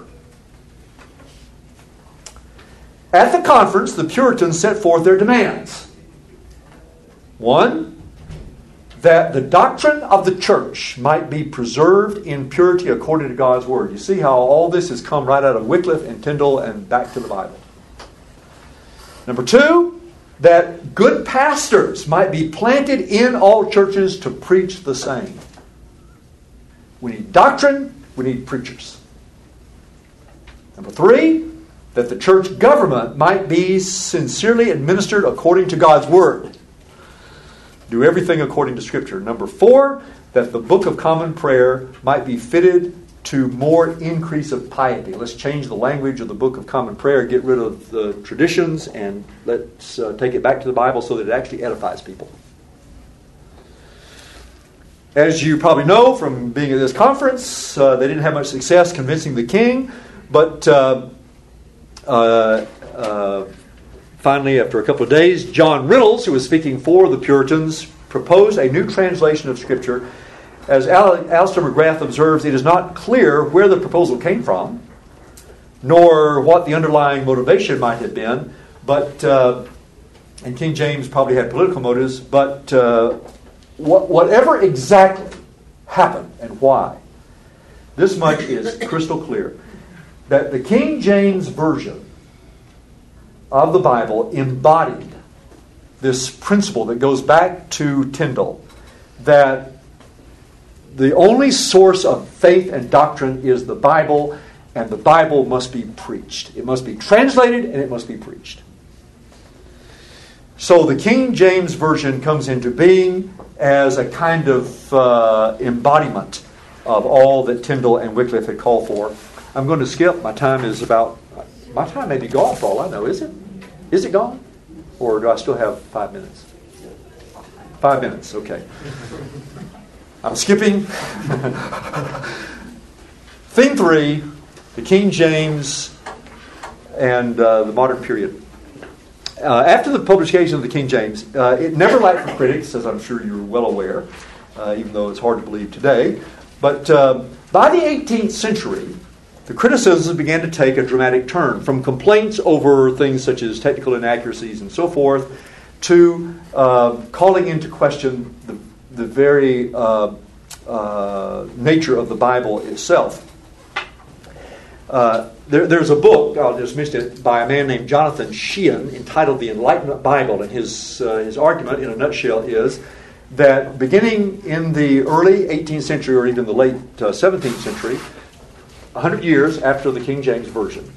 At the conference, the Puritans set forth their demands. One, that the doctrine of the church might be preserved in purity according to God's Word. You see how all this has come right out of Wycliffe and Tyndale and back to the Bible. Number two, that good pastors might be planted in all churches to preach the same. We need doctrine, we need preachers. Number three, that the church government might be sincerely administered according to God's Word. Do everything according to Scripture. Number four, that the Book of Common Prayer might be fitted to more increase of piety. Let's change the language of the Book of Common Prayer, get rid of the traditions, and let's uh, take it back to the Bible so that it actually edifies people. As you probably know from being at this conference, uh, they didn't have much success convincing the king, but uh, uh, uh, finally, after a couple of days, John Reynolds, who was speaking for the Puritans, proposed a new translation of Scripture. As Al- Alistair McGrath observes, it is not clear where the proposal came from, nor what the underlying motivation might have been, but uh, and King James probably had political motives, but uh, wh- whatever exactly happened and why, this much is crystal clear, that the King James Version of the Bible embodied this principle that goes back to Tyndale, that the only source of faith and doctrine is the Bible, and the Bible must be preached. It must be translated and it must be preached. So the King James Version comes into being as a kind of uh, embodiment of all that Tyndale and Wycliffe had called for. I'm going to skip. My time is about... My time may be gone for all I know. Is it? Is it gone? Or do I still have five minutes? Five minutes, okay. I'm skipping. Theme three, the King James and uh, the modern period. Uh, after the publication of the King James, uh, it never lacked for critics, as I'm sure you're well aware, uh, even though it's hard to believe today. But uh, by the eighteenth century, the criticisms began to take a dramatic turn, from complaints over things such as technical inaccuracies and so forth, to uh, calling into question the, the very uh, uh, nature of the Bible itself. Uh, there, there's a book, I'll just mention it, by a man named Jonathan Sheehan, entitled The Enlightenment Bible, and his uh, his argument in a nutshell is that beginning in the early eighteenth century, or even the late uh, seventeenth century, one hundred years after the King James Version,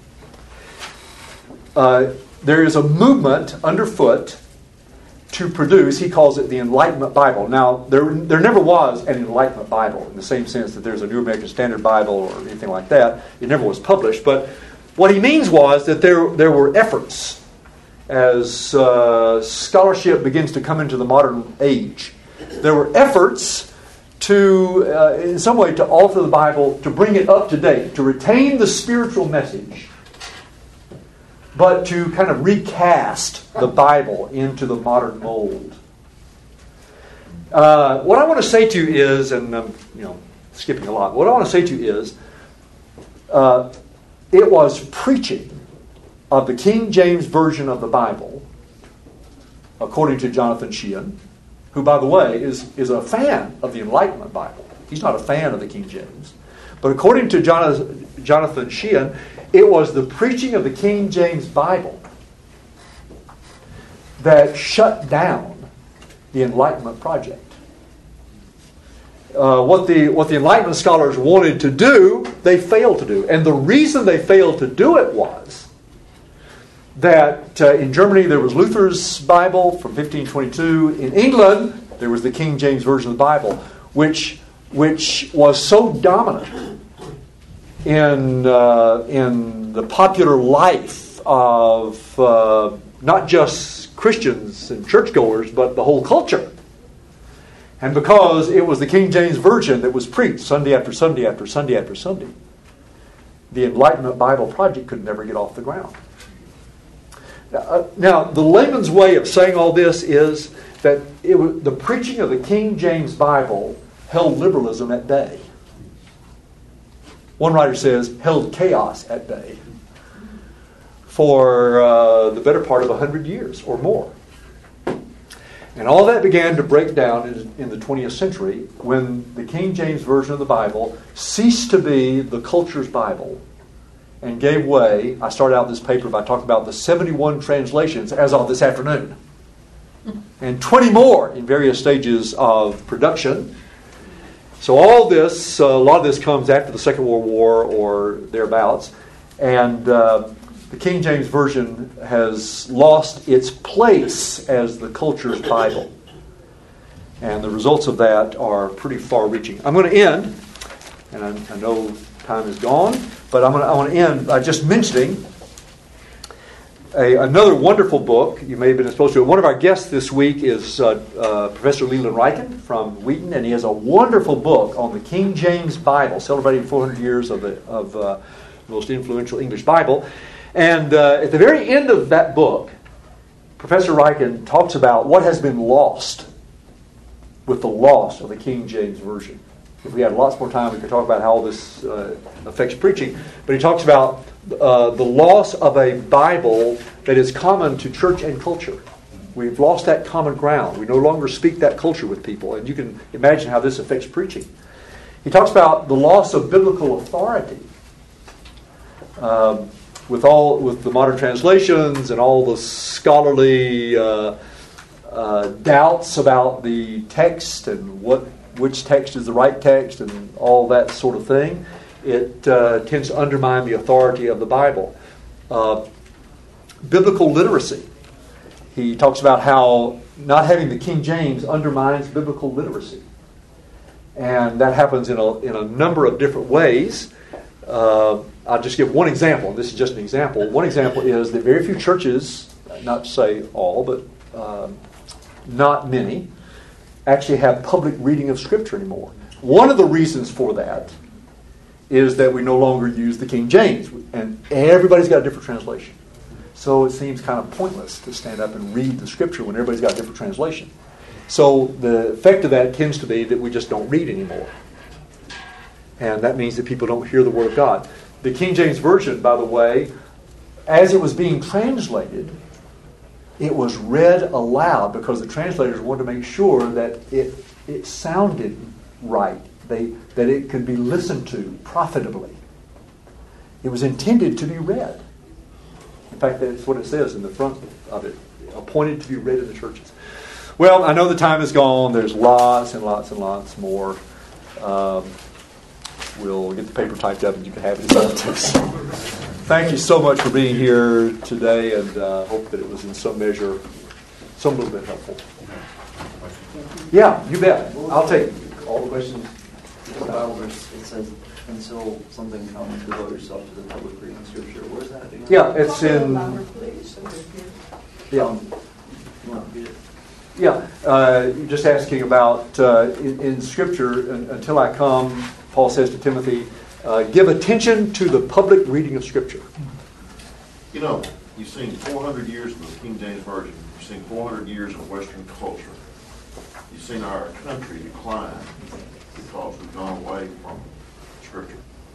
uh, there is a movement underfoot to produce, he calls it the Enlightenment Bible. Now, there there never was an Enlightenment Bible in the same sense that there's a New American Standard Bible or anything like that. It never was published. But what he means was that there, there were efforts as uh, scholarship begins to come into the modern age. There were efforts to, uh, in some way, to alter the Bible, to bring it up to date, to retain the spiritual message, but to kind of recast the Bible into the modern mold. Uh, what I want to say to you is, and I'm you know skipping a lot, what I want to say to you is, uh, it was preaching of the King James Version of the Bible, according to Jonathan Sheehan, who, by the way, is, is a fan of the Enlightenment Bible. He's not a fan of the King James. But according to Jonathan, Jonathan Sheehan, it was the preaching of the King James Bible that shut down the Enlightenment project. Uh, what the what the Enlightenment scholars wanted to do, they failed to do. And the reason they failed to do it was that uh, in Germany there was Luther's Bible from fifteen twenty-two. In England there was the King James Version of the Bible, which which was so dominant in uh, in the popular life of uh, not just Christians and churchgoers, but the whole culture. And because it was the King James Version that was preached Sunday after Sunday after Sunday after Sunday, the Enlightenment Bible Project could never get off the ground. Now, uh, now the layman's way of saying all this is that it was, the preaching of the King James Bible held liberalism at bay. One writer says, held chaos at bay for uh, the better part of a hundred years or more. And all that began to break down in, in the twentieth century when the King James Version of the Bible ceased to be the culture's Bible and gave way. I started out this paper by talking about the seventy-one translations as of this afternoon. And twenty more in various stages of production. So all this, uh, a lot of this comes after the Second World War or thereabouts. And uh, the King James Version has lost its place as the culture's Bible. And the results of that are pretty far-reaching. I'm going to end, and I, I know time is gone, but I'm going to, I want to end by just mentioning a, another wonderful book. You may have been exposed to it. One of our guests this week is uh, uh, Professor Leland Ryken from Wheaton, and he has a wonderful book on the King James Bible, celebrating four hundred years of the of uh, the most influential English Bible. And uh, at the very end of that book, Professor Ryken talks about what has been lost with the loss of the King James Version. If we had lots more time, we could talk about how all this uh, affects preaching. But he talks about uh, the loss of a Bible that is common to church and culture. We've lost that common ground. We no longer speak that culture with people. And you can imagine how this affects preaching. He talks about the loss of biblical authority. Um, with all with the modern translations and all the scholarly uh, uh, doubts about the text and what which text is the right text and all that sort of thing, it uh, tends to undermine the authority of the Bible. Uh, biblical literacy. He talks about how not having the King James undermines biblical literacy. And that happens in a, in a number of different ways. Uh, I'll just give one example. This is just an example. One example is that very few churches, not to say all, but um, not many, actually have public reading of Scripture anymore. One of the reasons for that is that we no longer use the King James, and everybody's got a different translation. So it seems kind of pointless to stand up and read the Scripture when everybody's got a different translation. So the effect of that tends to be that we just don't read anymore. And that means that people don't hear the Word of God. The King James Version, by the way, as it was being translated, it was read aloud because the translators wanted to make sure that it it sounded right, they that it could be listened to profitably. It was intended to be read. In fact, that's what it says in the front of it, appointed to be read in the churches. Well, I know the time is gone. There's lots and lots and lots more. Um, we'll get the paper typed up and you can have it as well. Thank you so much for being here today, and uh, hope that it was in some measure, some little bit helpful. Yeah, you bet. I'll take all the questions. In the Bible verse, it says, until something comes, devote yourself to the public reading of Scripture. Where is that again? Yeah, it's in... Yeah. Um, you want to read it? Yeah, uh, you're just asking about, uh, in, in Scripture, un, until I come, Paul says to Timothy, uh, give attention to the public reading of Scripture. You know, you've seen four hundred years of the King James Version. You've seen four hundred years of Western culture. You've seen our country decline because we've gone away from Scripture.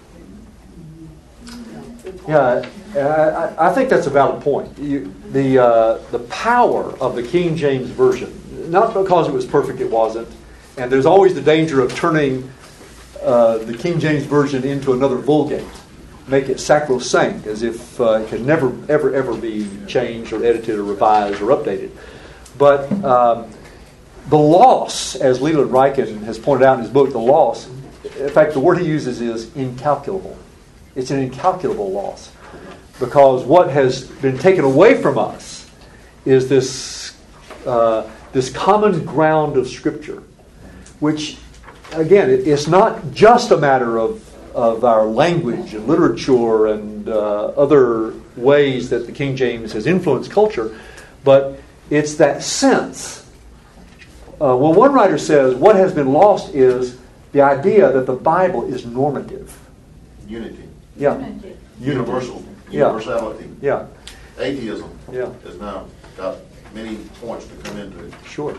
Yeah, I, I think that's a valid point. You, the uh, the power of the King James Version, not because it was perfect, it wasn't, and there's always the danger of turning uh, the King James Version into another Vulgate, make it sacrosanct, as if uh, it could never, ever, ever be changed or edited or revised or updated. But um, the loss, as Leland Ryken has pointed out in his book, the loss, in fact, the word he uses is incalculable. It's an incalculable loss. Because what has been taken away from us is this uh, this common ground of Scripture, which, again, it, it's not just a matter of, of our language and literature and uh, other ways that the King James has influenced culture, but it's that sense. Uh, well, one writer says what has been lost is the idea that the Bible is normative. Unity. Yeah. Unity. Universal. Yeah. Universality. Yeah. Atheism Yeah. has now got many points to come into it. Sure.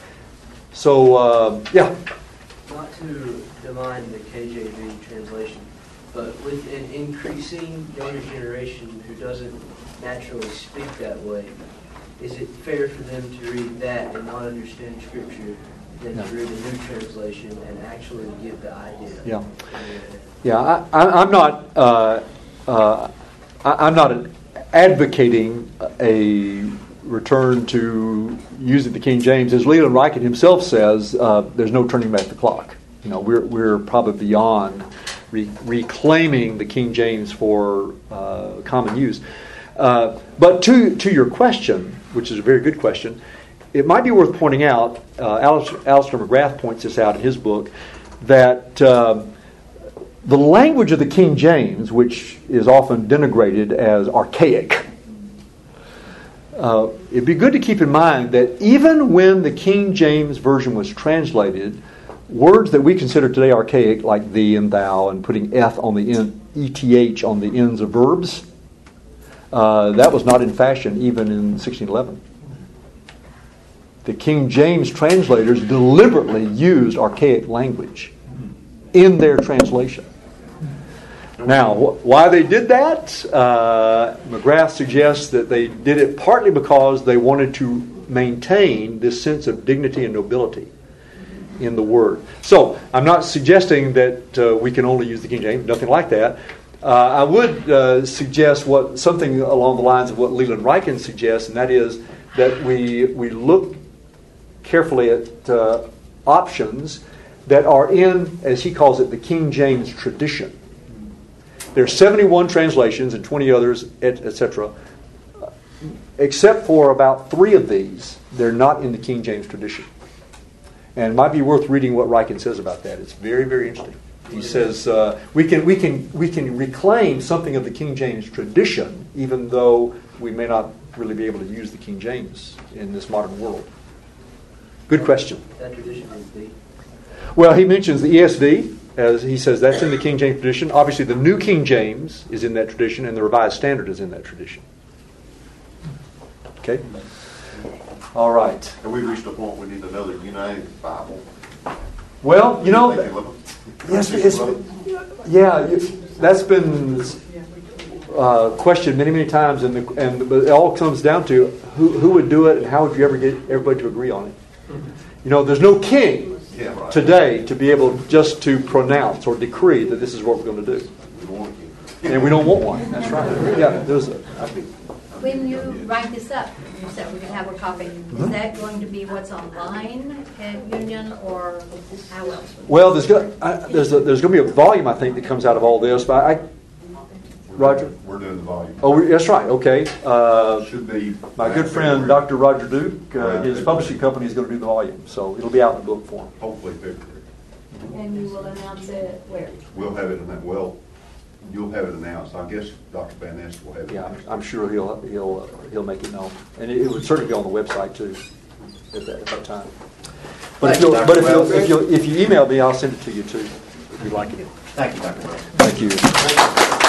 So, uh, yeah. Not to malign the K J V translation, but with an increasing younger generation who doesn't naturally speak that way, is it fair for them to read that and not understand Scripture than No. to read a new translation and actually get the idea? Yeah. Yeah, I, I, I'm not. Uh, uh, I, I'm not advocating a return to using the King James. As Leland Ryken himself says, uh, there's no turning back the clock. You know, we're we're probably beyond re- reclaiming the King James for uh, common use. Uh, but to to your question, which is a very good question, it might be worth pointing out. Uh, Alistair, Alistair McGrath points this out in his book that. Uh, The language of the King James, which is often denigrated as archaic, uh, it'd be good to keep in mind that even when the King James Version was translated, words that we consider today archaic, like thee and thou, and putting eth on the end, eth on the ends of verbs, uh, that was not in fashion even in sixteen eleven. The King James translators deliberately used archaic language in their translation. Now, wh- why they did that? Uh, McGrath suggests that they did it partly because they wanted to maintain this sense of dignity and nobility in the Word. So, I'm not suggesting that uh, we can only use the King James, nothing like that. Uh, I would uh, suggest what something along the lines of what Leland Ryken suggests, and that is that we we look carefully at uh, options that are in, as he calls it, the King James tradition. There are seventy-one translations and twenty others, et cetera. Except for about three of these, they're not in the King James tradition. And it might be worth reading what Ryken says about that. It's very, very interesting. He says uh, we can we can we can reclaim something of the King James tradition, even though we may not really be able to use the King James in this modern world. Good question. That tradition is the. Well, he mentions the E S V, as he says that's in the King James tradition. Obviously, the New King James is in that tradition, and the Revised Standard is in that tradition. Okay? All right. Have we reached a point we need another United Bible? Well, you know, yes, Yes, it's, yeah, it, that's been uh, questioned many, many times, and the, and but it all comes down to who who would do it, and how would you ever get everybody to agree on it? You know, there's no king Yeah, right. today to be able just to pronounce or decree that this is what we're going to do, We don't want a king. and we don't want one. That's right. Yeah, there's. A, I think, When you write this up, you said we can have a copy. Is that going to be what's online at Union, or how else? well, there's go, I, there's a, there's going to be a volume, I think, that comes out of all this. But I, Roger. We're doing the volume. Oh, we- that's right. Okay. Uh, Should be. My good friend, Doctor Roger Duke, uh, his publishing company is going to do the volume, so it'll be out in book form. Hopefully February. And you will announce it where? We'll have it in that, well, you'll have it announced. I guess Doctor Van Ness will have it. Yeah, I'm- announced. I'm sure he'll he'll uh, he'll make it known, and it, it would certainly be on the website too at that, at that time. But if Thank you, you'll, but if Doctor you'll, if Wells. you if you email me, I'll send it to you too, if you like it. Thank you, Doctor Wells. Thank you.